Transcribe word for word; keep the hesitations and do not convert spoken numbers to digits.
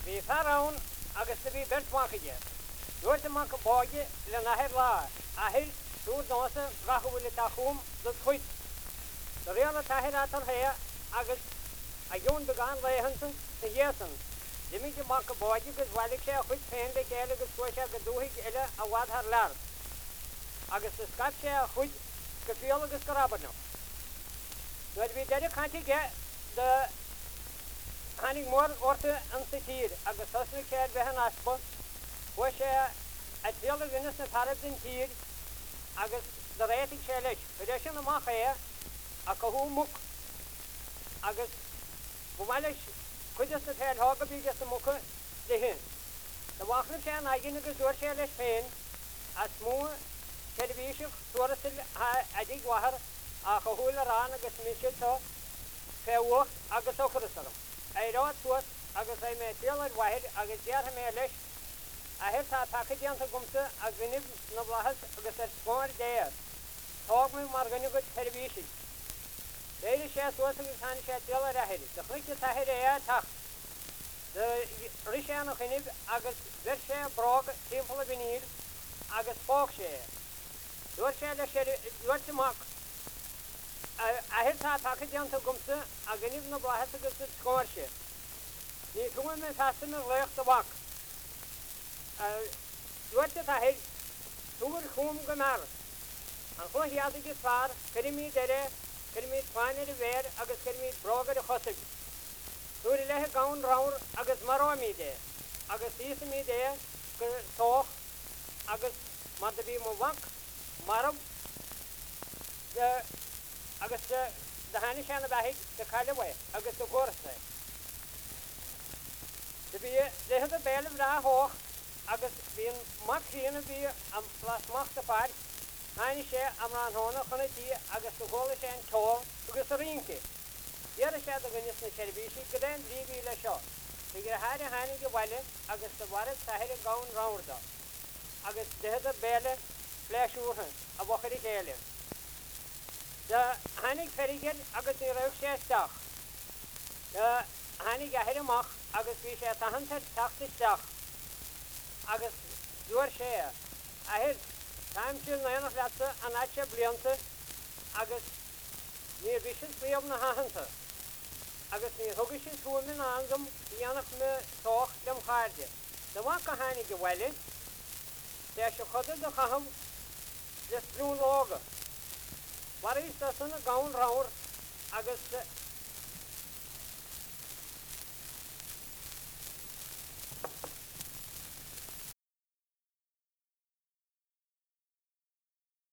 Bhí fearrán agus sa bhí bertmachaide. Dúirt amach go báide le nahir lá, ahir dúr dása gacha bhfuil tá chum do chuit. Do réanna tahir atar hé agus a dún began léhansa sa dhéasan. Dimig amach go báide gus bhailig sé a chuit féin le céile agus fuair sé go dúthaigh eile a bhhad thar lear. Agus sa scap sé a chuit go fiol agus go rabarnú. Nuair bhí deidir cantaige de Hannig mór orta an sa tír agus thosna céad bheith an aspa, fuair sé a tíal a ghuinas na tarab den tír agus de réitigh sé leis. Fuair sin amach é a cothú muc agus bhmailis chuidas na féil hága bígus na muca de hin. Na bhachnam sé an aigin agus dúir sé leis féin a smú televíseach tuairsil a dig wahar a chothúil a rán agus misisiid tá féhuach agus ochrasarm. I rád suas agus é mé tíalar wahid agus deartha mé leis a hir tá takeidíanta gumsa a ghuinnib na bhlachas agus ar scóir déir. Tág mé mar ghuinnib go televísin. Déidir sé suas agus tháinig sé tíalar a hir. De chluice tahir é tacht. De ris sé nach ghuinnib agus bhir sé brág timppla ghuinír agus fóg sé. Dúir sé leis sé dúirt amach a hir tá takeidíanta gumsa a ghuinnib na bhlachas agus ar scóir sé. Ní cúin me festan ar leocht amach. Dúirte tahir túr chum go mar. An chuhiad agus far, cyrimí deire, cyrimí tfáinir i bhéir agus cyrimí brógar i chosig. Dúir i lethe gawn ráur agus marámí dé, agus ísamí dé go tóch agus mar de bí mo wank, marab, agus de hanni sé na bheithig de cailehé agus do górsa. De bhí lethe a béileh rá hóch agus bhíon mac síana bhí am plasmach a fáid, haine sé am rán hóna chuna tí agus do ghóla sé an tóil agus a rínci. Díar sé a ghuinis na televísi go den drí bhí le seo. Bhí gur háir a haine go bhaile agus do bharad tahir a gawn ráirda. Agus dehead a béile fleisúrtha a bhachar i chéile. De hanig ferigir agus ní raibh sé isteach. De hanig a hir amach agus bhí sé tahantar tacht isteach. Agus dúir sé a hir táim siúil na anach leatsa an áit sé blianta agus ní bhí sin príomh na hahananta. Agus ní thugad sin túin na angam dhéanach me tóch dem cháirde. De bhac go hanig go bhhaile, sé se chodad do chaham le sprún lága. War is dat een gawn rauwer agus